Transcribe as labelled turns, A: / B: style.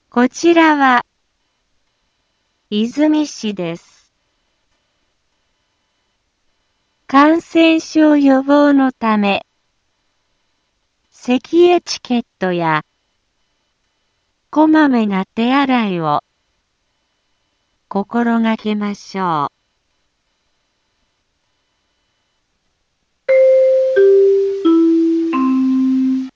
A: こちらは泉市です。感染症予防のため、咳エチケットやこまめな手洗いを心がけましょう。